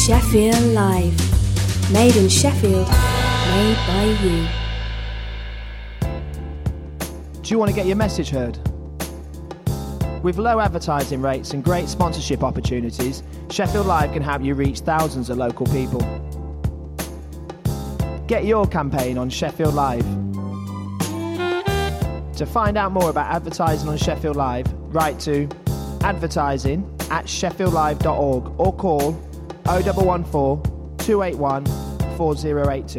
Sheffield Live. Made in Sheffield, made by you. Do you want to get your message heard? With low advertising rates and great sponsorship opportunities, Sheffield Live can help you reach thousands of local people. Get your campaign on Sheffield Live. To find out more about advertising on Sheffield Live, write to advertising@sheffieldlive.org or call 0114 281 4082.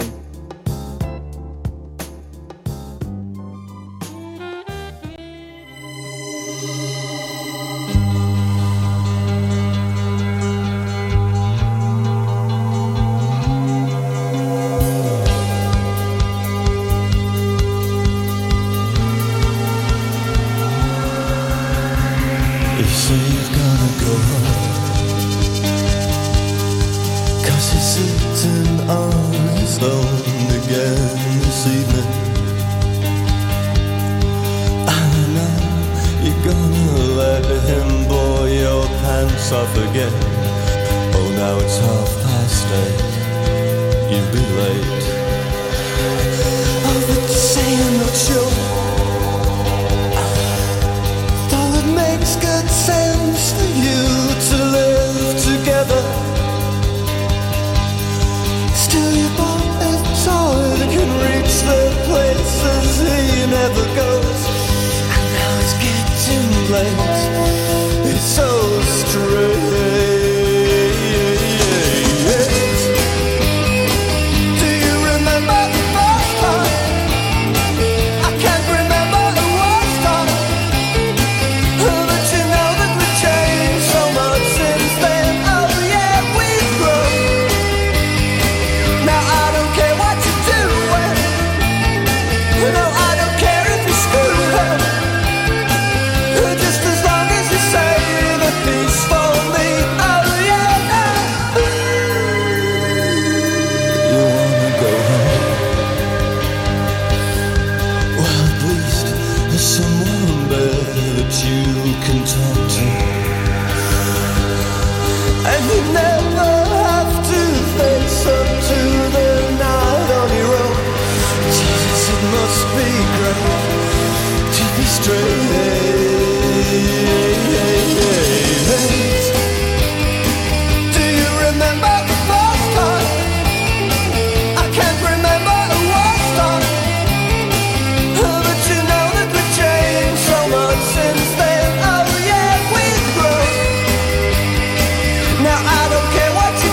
Now I don't care what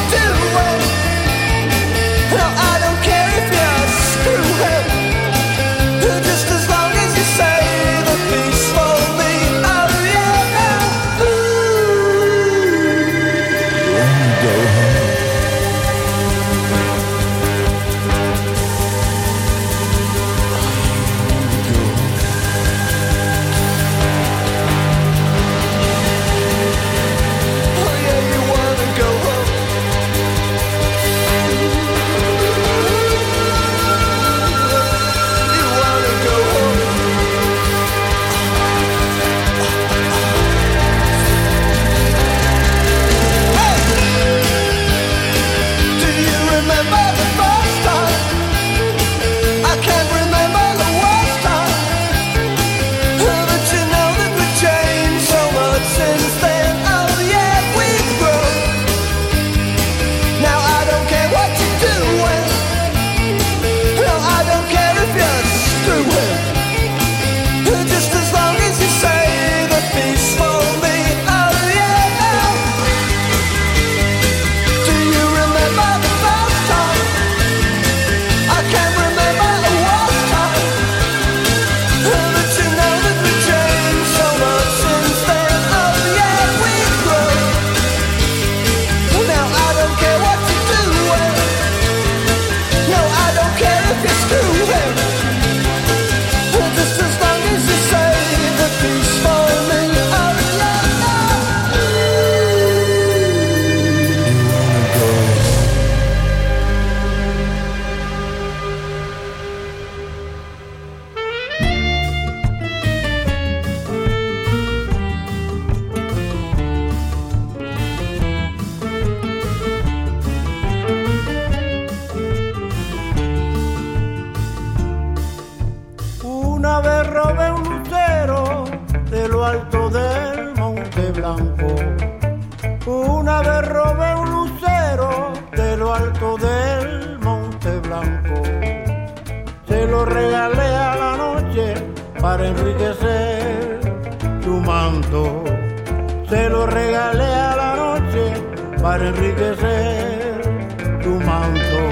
vez robé un lucero de lo alto del Monte Blanco. Se lo regalé a la noche para enriquecer su manto. Se lo regalé a la noche para enriquecer tu manto.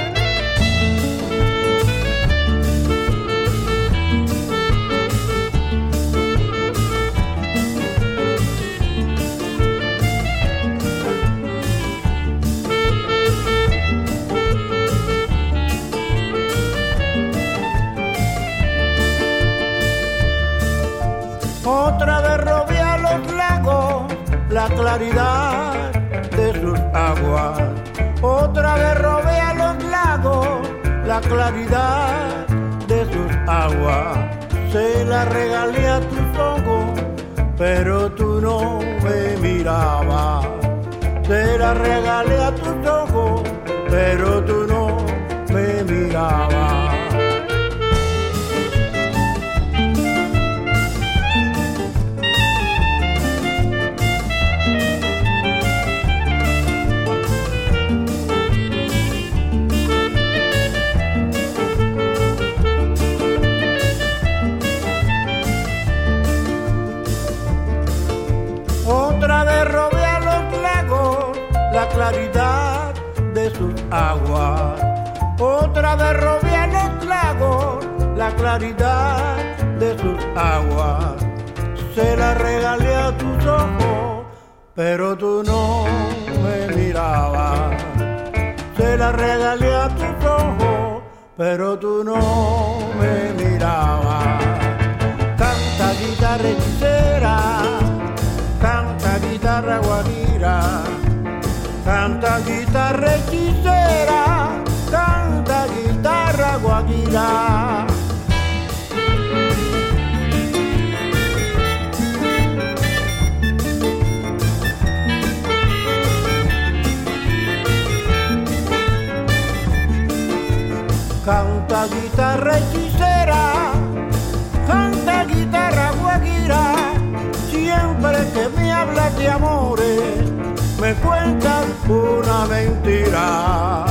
Otra vez robé a los lagos la claridad de sus aguas. Otra vez robé a los lagos la claridad de sus aguas. Se la regalé a tus ojos, pero tú no me mirabas. Se la regalé a tus ojos, pero tú no me mirabas. Otra vez robé a los lagos la claridad de sus aguas. Otra vez robé a los lagos la claridad de sus aguas. Se la regalé a tus ojos, pero tú no me mirabas. Se la regalé a tus ojos, pero tú no me mirabas. Canta guitarra hechicera, canta guitarra guajira, canta guitarra hechicera, canta guitarra guajira. Canta guitarra hechicera, canta guitarra guajira. Siempre que me hablas de amores, me cuentas una mentira.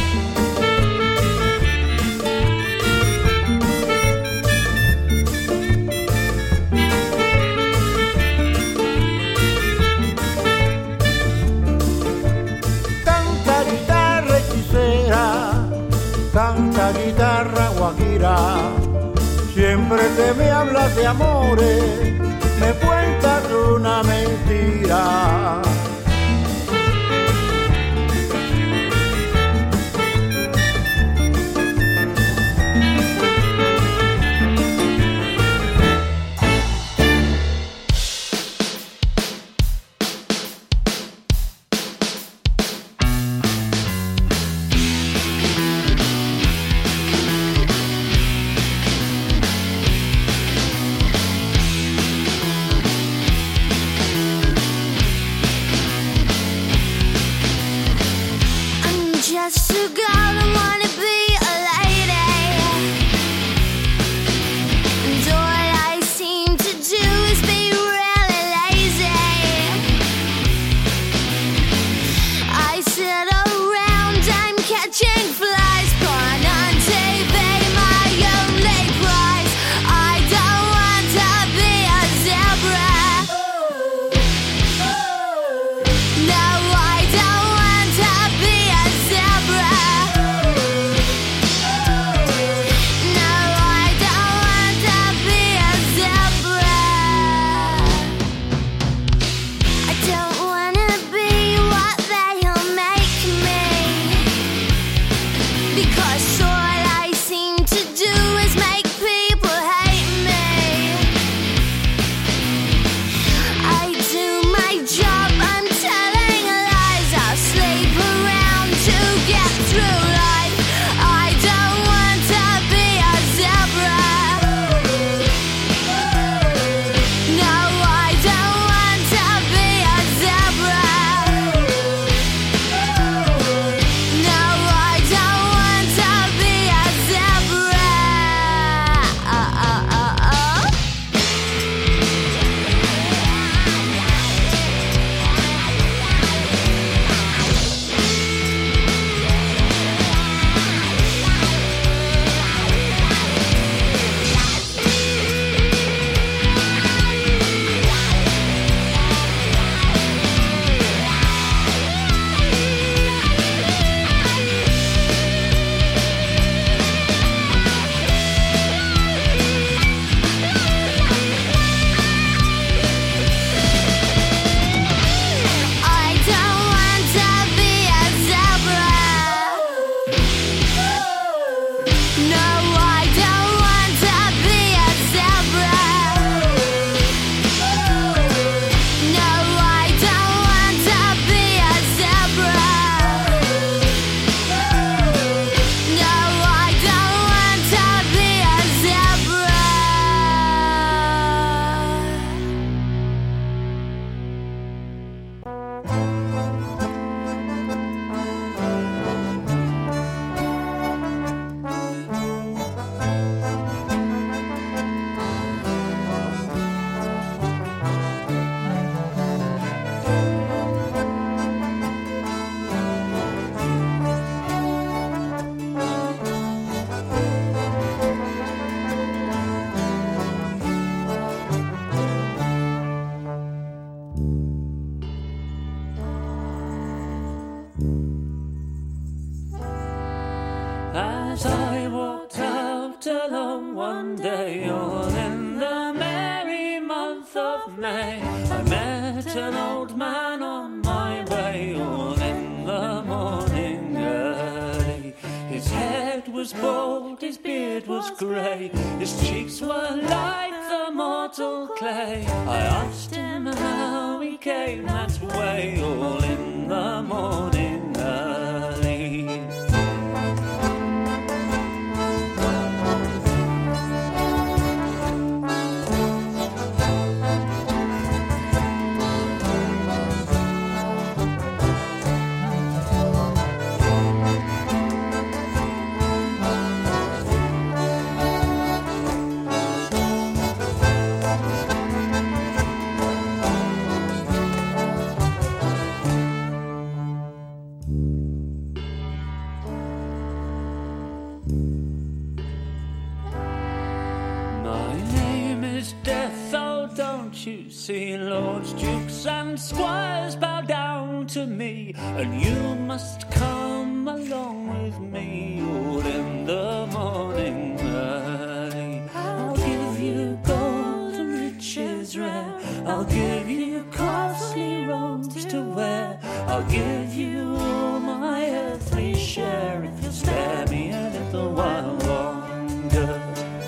Canta guitarra hechicera, canta guitarra guajira. Siempre que me hablas de amores, me cuentas una mentira. Just a girl and wanna be a lady, and all I seem to do is be really lazy. I sit around, I'm catching flies, porn on TV, my only prize. I don't want to be a zebra. No, I don't want to be a zebra. As I walked out alone one day, all in the merry month of May, I met an old man on my way, all in the morning early. His head was bald, his beard was grey, his cheeks were like the mortal clay. I asked him how he came that way, all in the morning early. You see, lords, dukes and squires bow down to me, and you must come along with me, all in the morning early. I'll give you gold and riches rare, I'll give you costly robes to wear, I'll give you all my earthly share if you'll spare me a little while longer.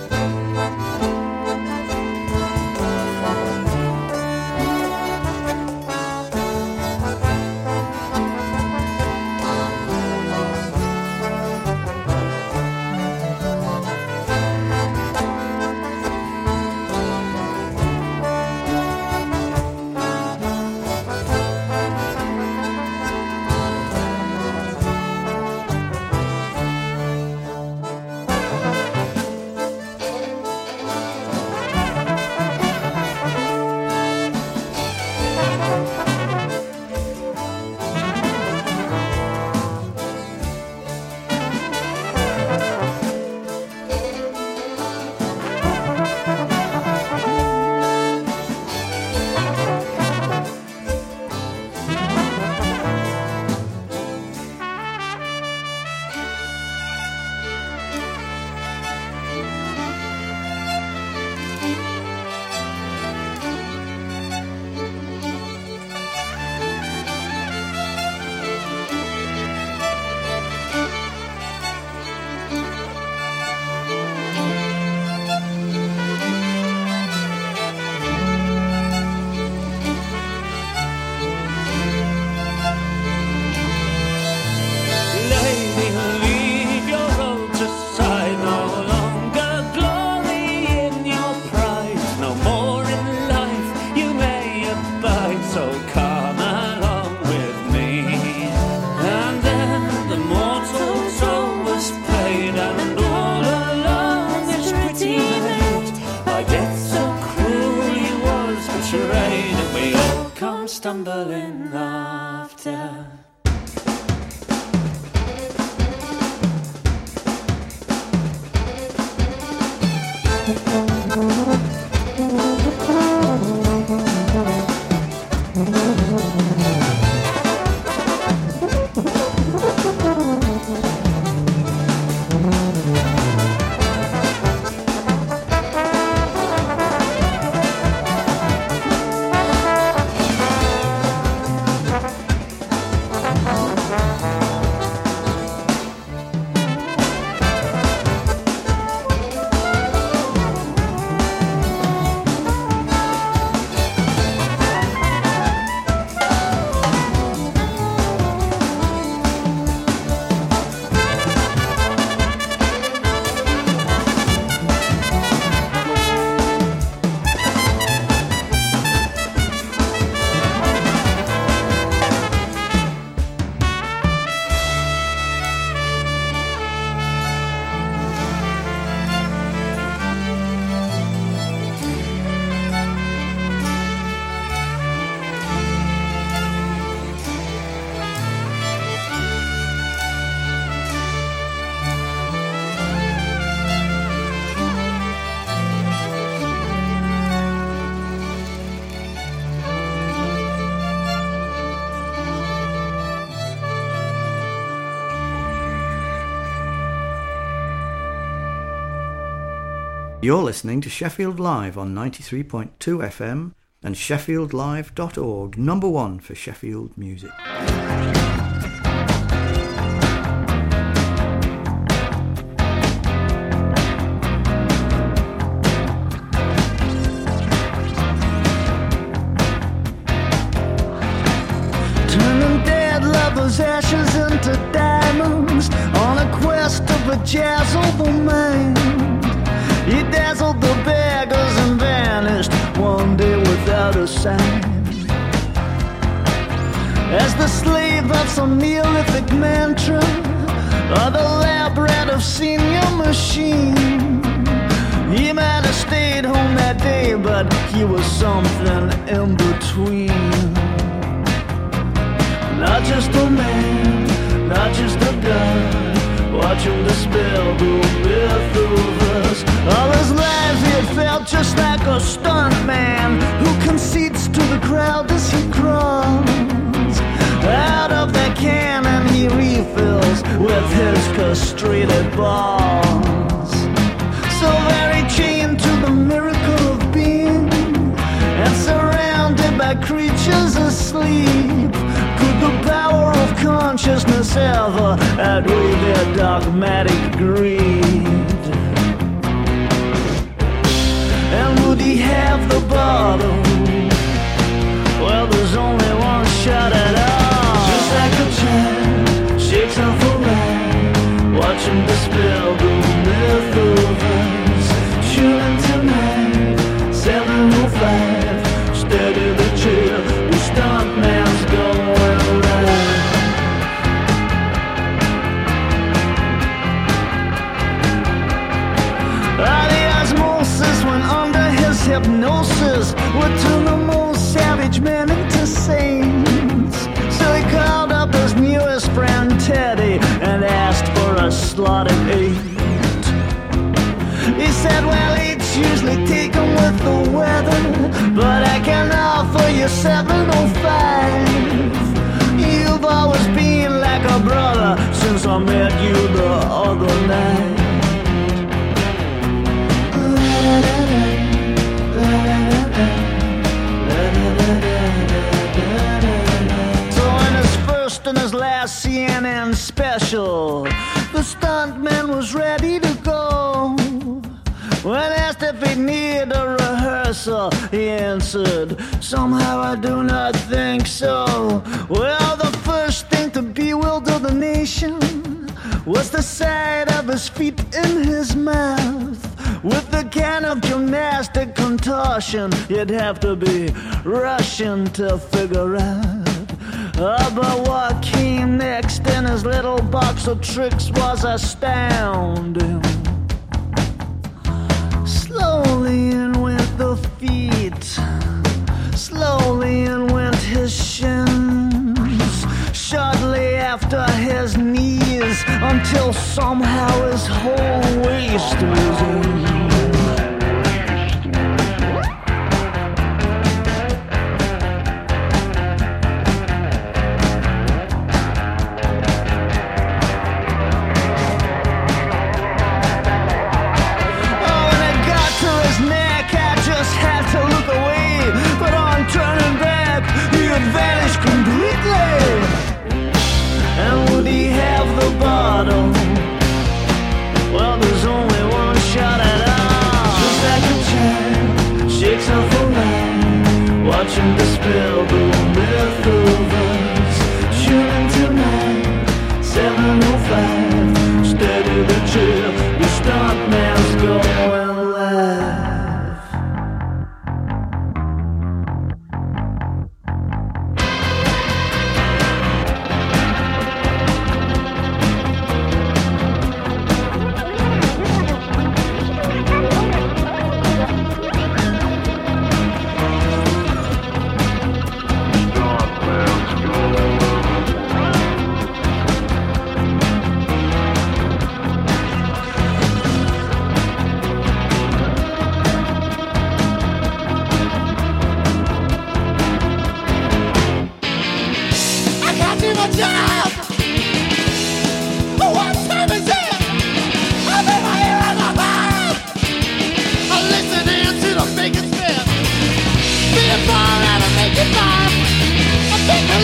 Stumbling after. You're listening to Sheffield Live on 93.2 FM and sheffieldlive.org, number one for Sheffield music. Turning dead lovers' ashes into diamonds on a quest to bejazzle the mind. He dazzled the beggars and vanished one day without a sign. As the slave of some Neolithic mantra, or the lab rat of senior machine, he might have stayed home that day, but he was something in between. Not just a man, not just a god, watching the spell go myth of us. All his life he had felt just like a stunt man who concedes to the crowd as he crawls out of the cannon he refills with his castrated balls. So very chained to the miracle of being and surrounded by creatures asleep, could the power of consciousness ever outweigh their dogmatic greed? And would he have the bottle? Well, there's only one shot at all. Just like a child shakes off a ride, watching the spell go myth of us. Shooting tonight, 7:05, steady the chair, the stunt man's going right. The osmosis went under his hypnosis would turn the most savage men into saints. So he called up his newest friend Teddy and asked for a slotted 8. He said, well, 8's usually taken with the weather, but I can offer you 7:05. You've always been like a brother since I met you the other night. So in his first and his last CNN special, the stuntman was ready to go. When asked if he'd need a rehearsal, he answered, somehow I do not think so. Well, the first thing to bewilder the nation was the sight of his feet in his mouth. With the kind of gymnastic contortion you'd have to be Russian to figure out. But what came next in his little box of tricks was astounding. Slowly in went the feet, slowly in went his shins, shortly after his knees, until somehow his whole waist was in. Well, there's only one shot at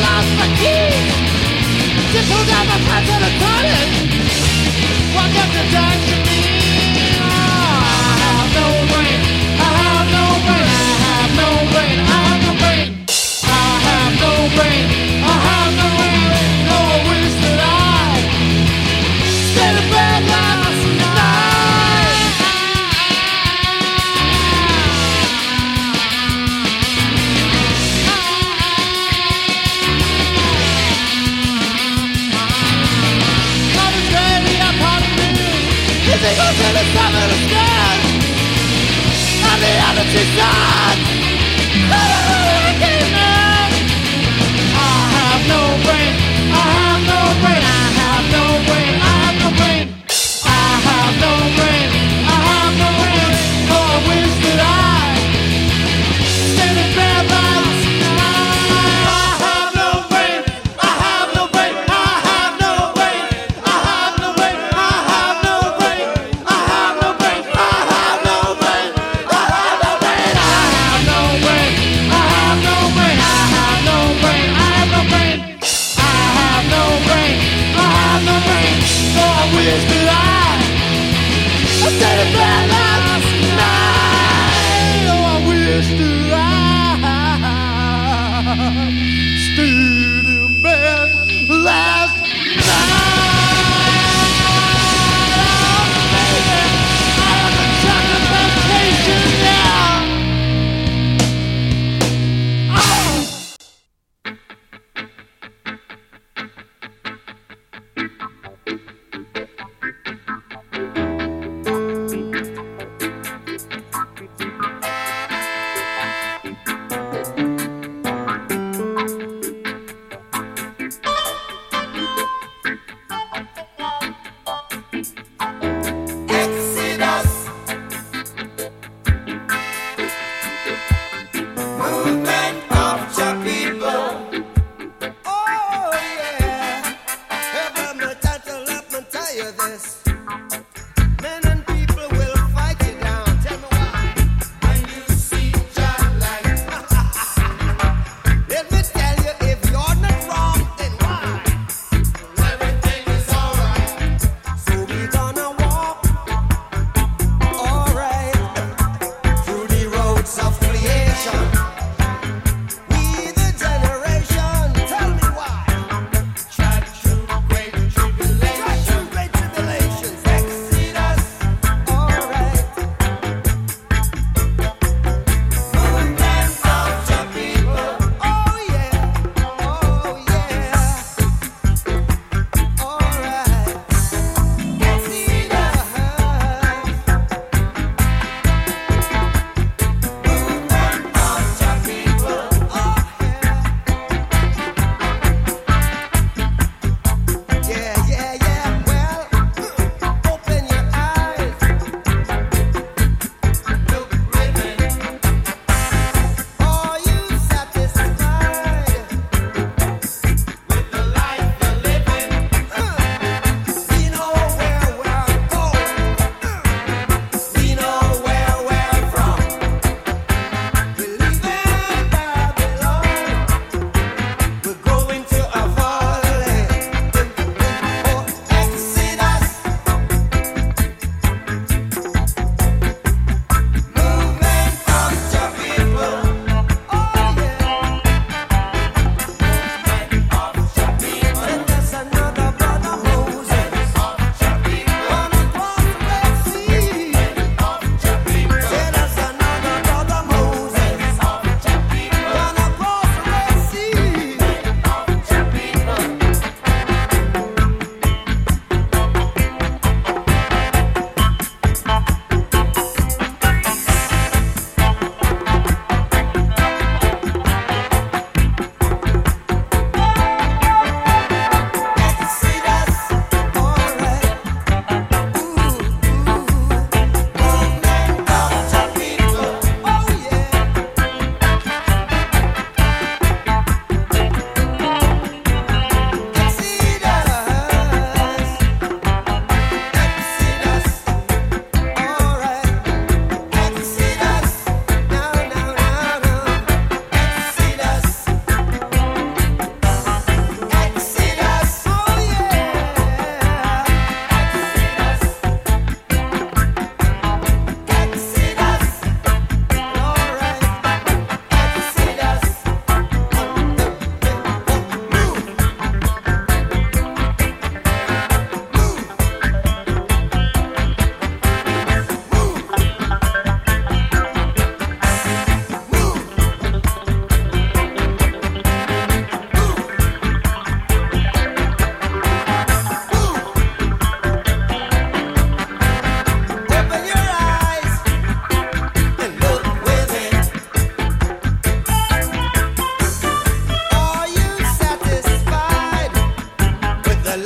lost my keys. Just hold down my pants on the toilet. Walk up the dance to me. I have no brain. I have no brain. I have no brain. I have no brain. I have no brain. I have no brain. No wish that I stayed in bed last night. Love is ready, I'm part of me. As it goes to the top of the stairs, on the other two sides. I came in. I have no brain. I have no brain. I have no brain. I have no brain. I have no brain. I have no brain. Oh, I wish that I stayed in bed last night. I have no brain. I have no brain. I have no brain. I have no brain. I have no brain. I have no brain. I have no brain. I have no brain. I have no brain. I have no brain. I have no brain. I have no brain. I have no brain. I have no brain. So I wish that I stayed in bed last night. Oh, I wish that I stayed in bed last night. Oh, baby, I have a chocolate vacation now. Oh. Exodus, movement of the people. Oh yeah, let me tell you this. Men and people will fight you down. Tell me why. When you see Jah light. Let me tell you, if you're not wrong, then why? Everything is alright. So we gonna walk, alright, through the roads of creation. We the generation, tell me why. Trudge through great tribulation.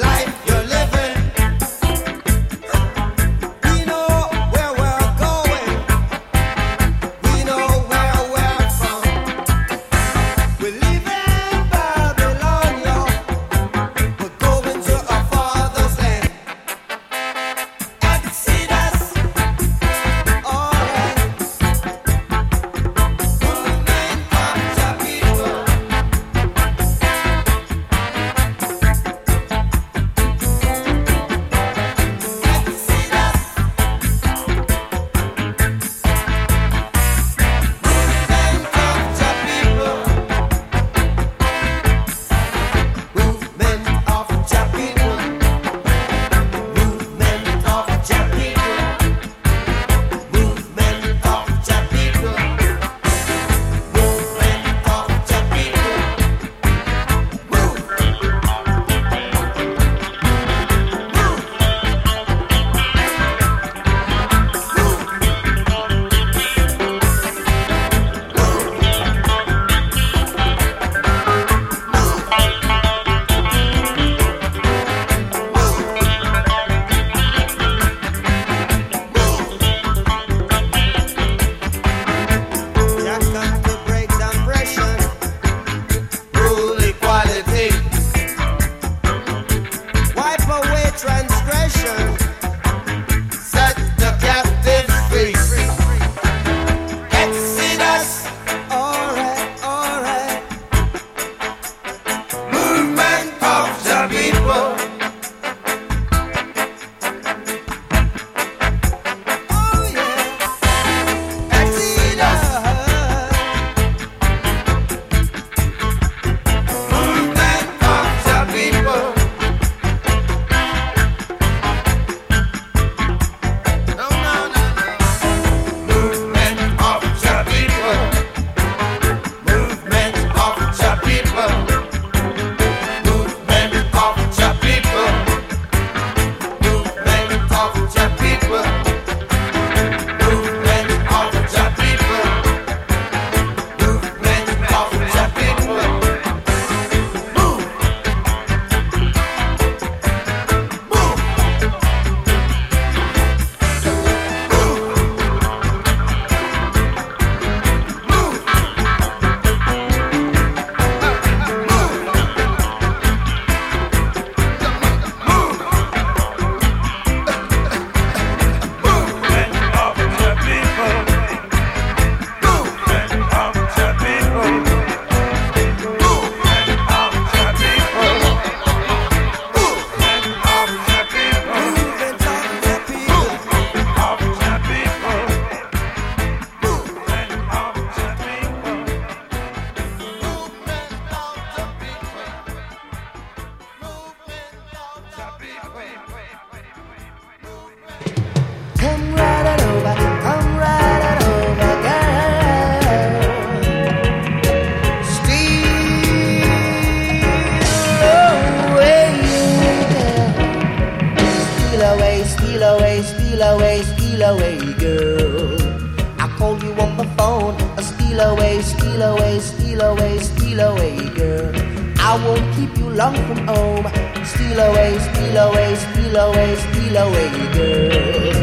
I won't keep you long from home. Steal away, steal away, steal away, steal away, girl.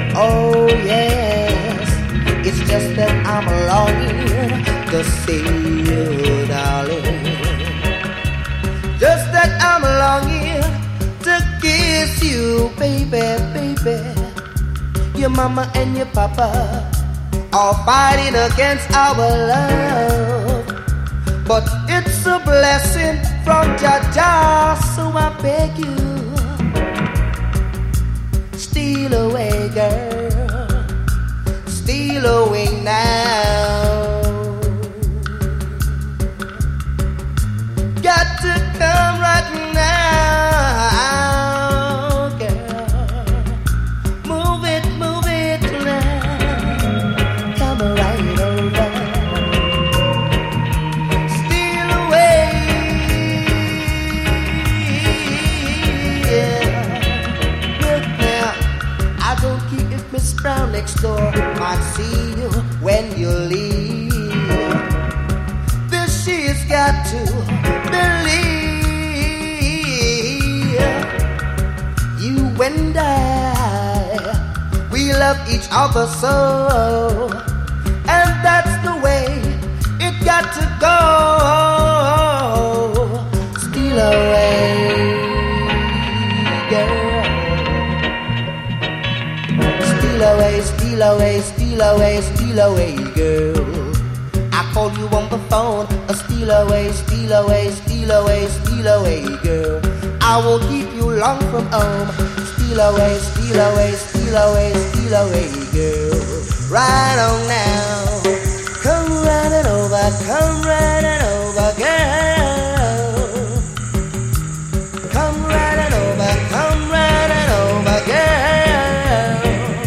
Oh yes, it's just that I'm longing to see you, darling. Just that I'm longing to kiss you, baby, baby. Your mama and your papa are fighting against our love, but it's a blessing from Jah, so I beg you, steal away, girl, steal away now. Got to come right now, girl. Move it now. Come right over. Steal away, yeah. Look now, I don't care if Miss Brown next door might see you when you leave. This she's got to believe. and I, we love each other so, and that's the way it got to go. Steal away, girl. Steal away, steal away, steal away, steal away, girl. I call you on the phone, steal away, steal away, steal away, steal away, girl. I won't keep you long from home. Steal away, steal away, steal away, steal away, girl. Right on now. Come running over, girl. Come running over, girl.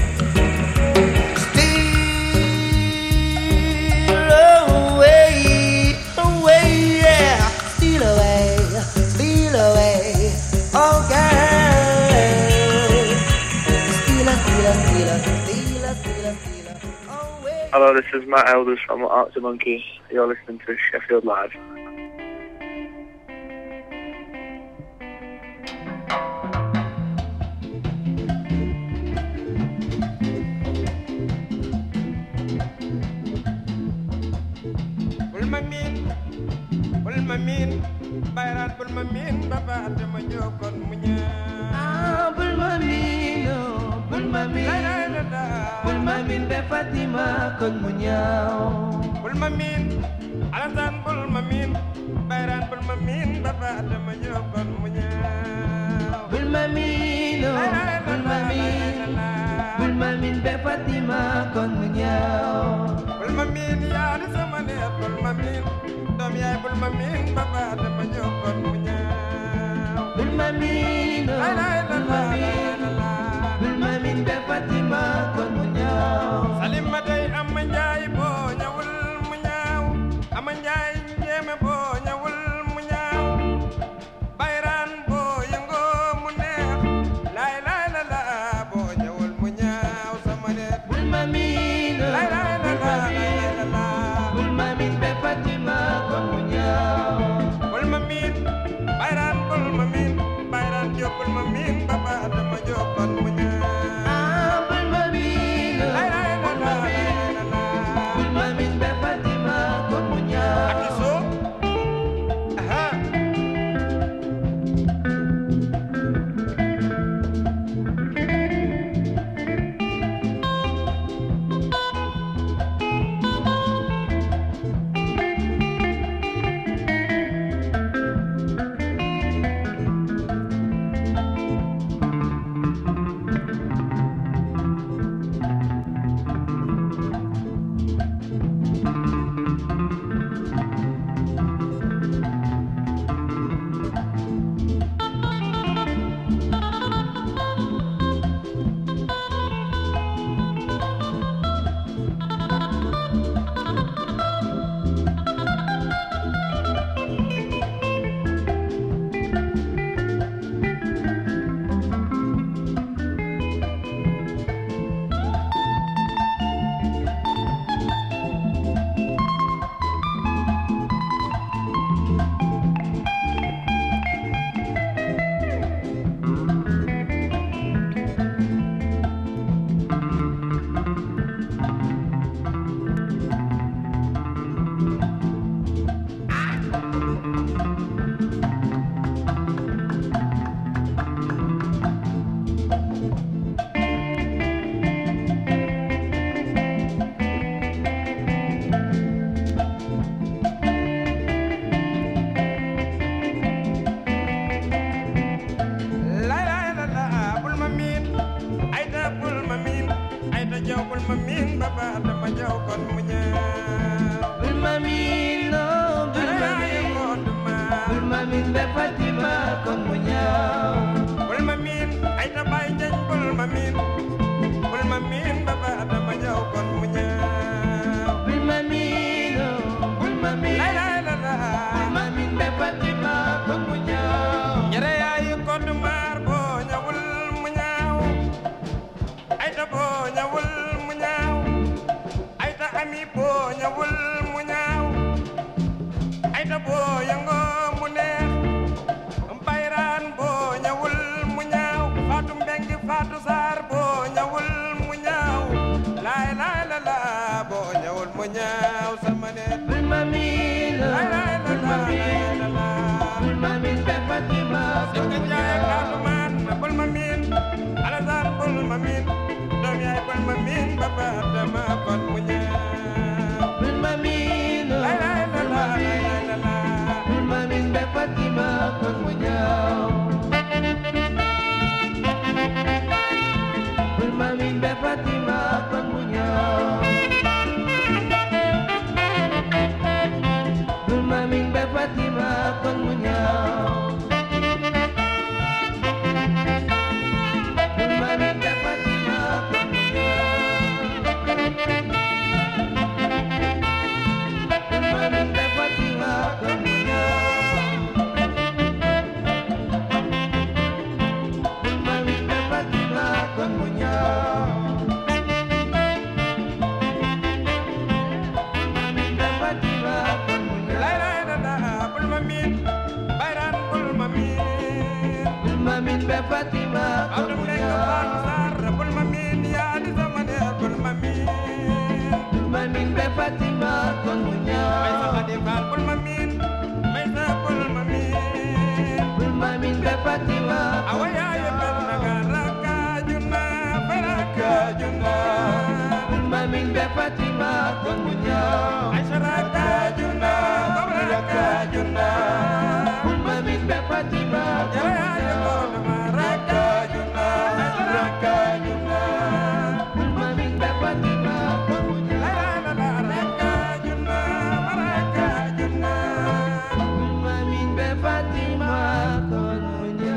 Steal away, away, yeah. Steal away, steal away, oh girl. Steal, steal, steal, steal, steal, steal away. Hello, this is Matt Elders from Arctic Monkey. You're listening to Sheffield Live. Bulmamin, bayrat bulmamin, baba adama jokon munya. Bulmamin, bulmamin be Fatima kon munyao. Bulmamin, alasan bulmamin, bayrat bulmamin, baba adama jokon munya. Bulmamin, bulmamin be Fatima kon munyao. Bulmamin ya di samane bulmamin, dom ya bulmamin, baba adama jokon munya. Bulmamin, bulmamin be Fatima kon munyao. Salim maday amanjay bo nyawul munyao, amanjay nyeme bo nyawul munyao. Bayran bo yango munex, lay lay la la bo nyawul munyao samane. Bulmamin, bulmamin be Fatima kon munyao. Bulmamin, bayran jo bulmamin, baba adama jokon munyao. Bulmamin, bulmamin be Fatima kon munyao. Akiso, aha. Fatima Kulmunya Kulmamin ya di zamane Kulmamin Kulmamin be Fatima Kulmunya May sa kadifal Kulmamin May sa Kulmamin Kulmamin be Fatima Awaya ya Nagaraka Juna Baraka Juna Kulmamin be Fatima Kulmunya Ay saraka Juna Baraka Juna Kulmamin be Fatima Kulmunya Baraka Juna Baraka Juna Kulmamin be Fatima Kulmunya Baraka Juna Baraka Juna Kulmamin be Fatima Kulmunya.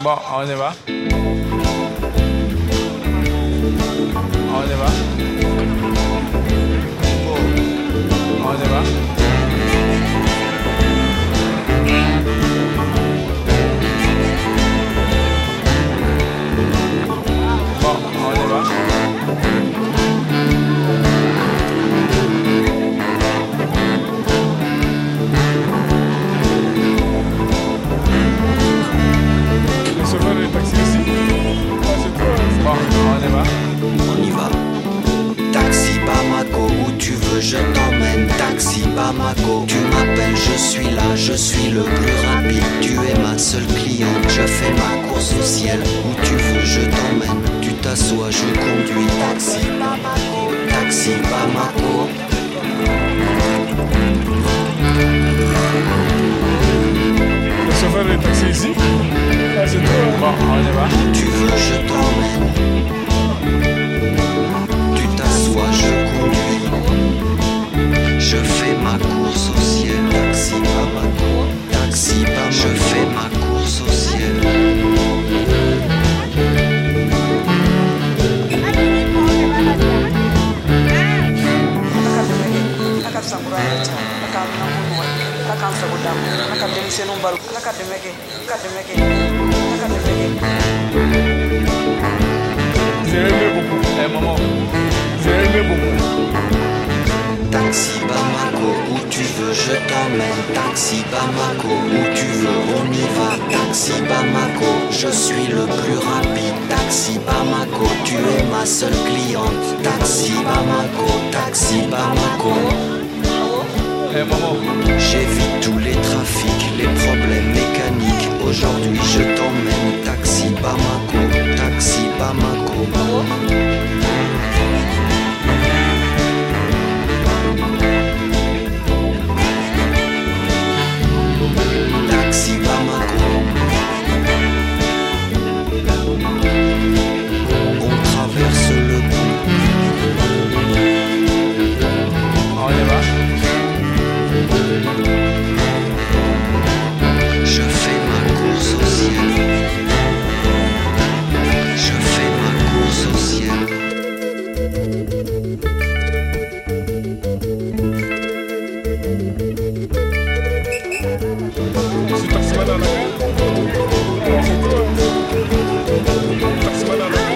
Bon, on y va. On y va. On y va. Bon, on y va. Le chauffeur est taxi ici. Bon, on y va. On y va. Taxi Bamako, où tu veux je t'emmène. Taxi Bamako, tu m'appelles, je suis là, je suis le plus rapide. Tu es ma seule cliente, je fais ma course au ciel. Où tu veux je t'emmène, tu t'assois, je conduis. Taxi Bamako, taxi Bamako. Le chauffeur est taxi ici. Ah, c'est toi. Bon, on y va. Tu veux je t'emmène. Tu t'assois, je conduis. Je fais ma course au ciel. Taxi Bamako, taxi Bamako. Je fais ma course au ciel. Taxi Bamako, où tu veux je t'emmène. Taxi Bamako, où tu veux on y va. Taxi Bamako, je suis le plus rapide. Taxi Bamako, tu es ma seule cliente. Taxi Bamako, taxi Bamako. J'évite tous les trafics, les problèmes mécaniques. Aujourd'hui je t'emmène. Taxi Bamako, taxi Bamako. Taxi Bamako. On traverse le pont. On y va. Je fais ma course au ciel. Je fais ma course au ciel. C'est taximan à la gare. C'est toi. Taximan à la gare.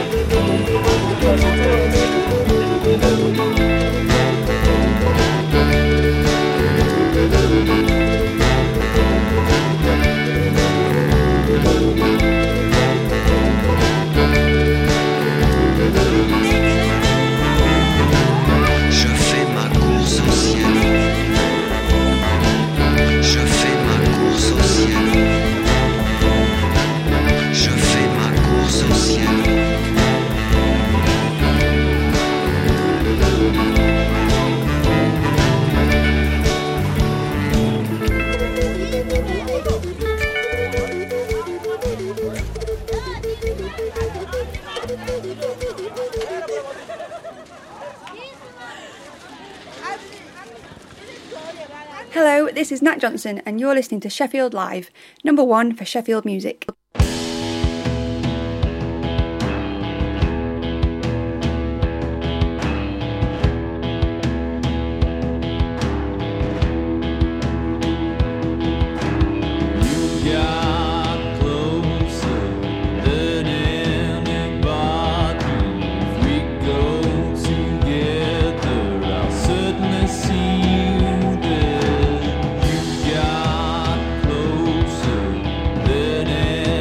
Je fais ma course au ciel. Je fais ma course au ciel. Je fais ma course au ciel. Hello, this is Nat Johnson and you're listening to Sheffield Live, number one for Sheffield music. Closer than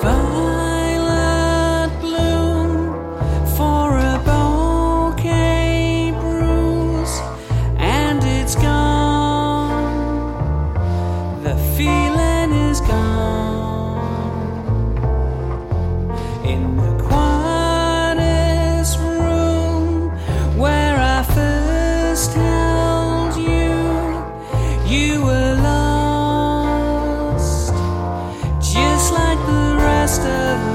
Violet bloom for a bouquet bruise, and it's gone. The feeling is gone. In the quietest room where I first held you, you were lost, just like the rest of us.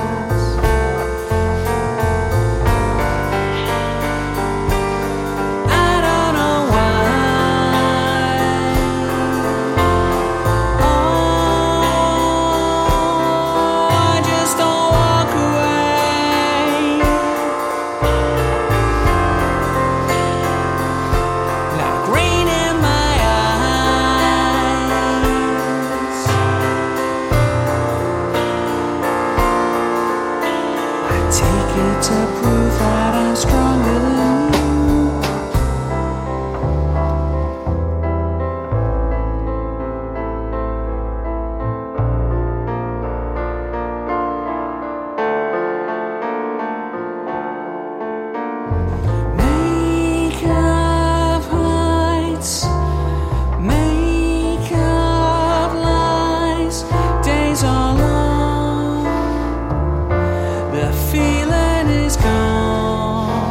I don't know why. Oh, I just don't walk away. Like rain in my eyes. I take it to prove that I'm stronger than you. Make up heights, make up lies. Days are long, the feeling is gone.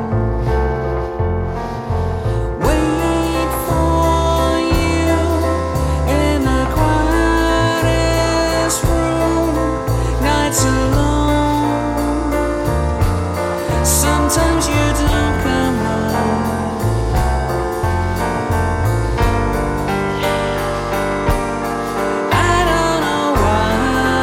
Wait for you in the quietest room. Nights alone. Sometimes you don't come home. I don't know why.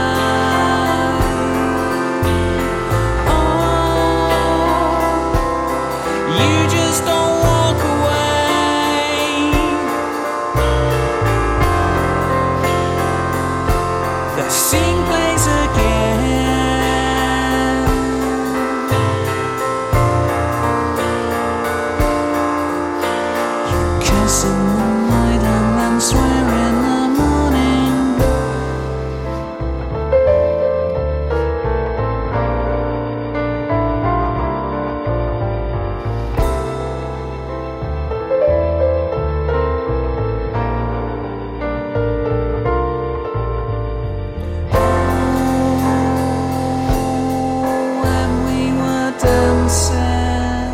Oh, you just don't walk away. The scene plays again. Kiss in the night and then swear in the morning. When we were dancing,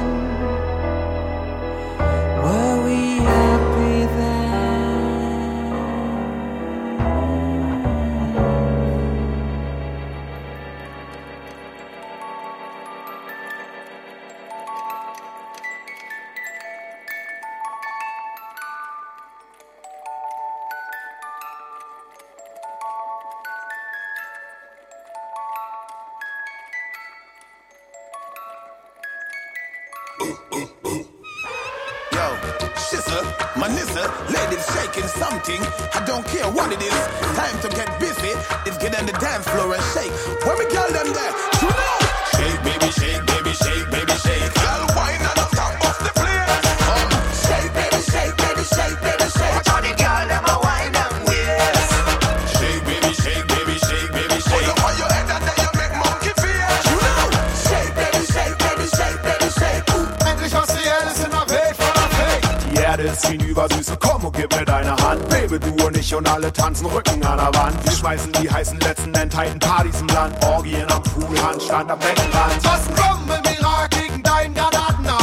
were we happy then? Yo, shizzer, my nizzer, ladies shaking something. I don't care what it is. Time to get busy. It's get on the dance floor and shake. Where we girl them there? You know. Shake, baby, shake, baby, shake, baby, shake. Girl, wine on the top of the place. Shake, baby, shake, baby, shake, baby, shake. Watch how the girl them a wine them waist. Shake, baby, shake, baby, shake, baby, shake. Hold up on your head and then you make monkey face. You know. Shake, baby, shake, baby, shake, baby, shake. Endlich was Reelles in der Welt voller Fake. Die Erde ist hinüber, Süße, komm und gib mir deine Hand. Baby, du und ich und alle tanzen Rücken an der Wand. Wir schmeißen die heißen letzten Endheiten Partys im Land. Orgien am Pool, Handstand am Beckenrand. Was ein Bomben im Irak gegen deinen Granatenhaken.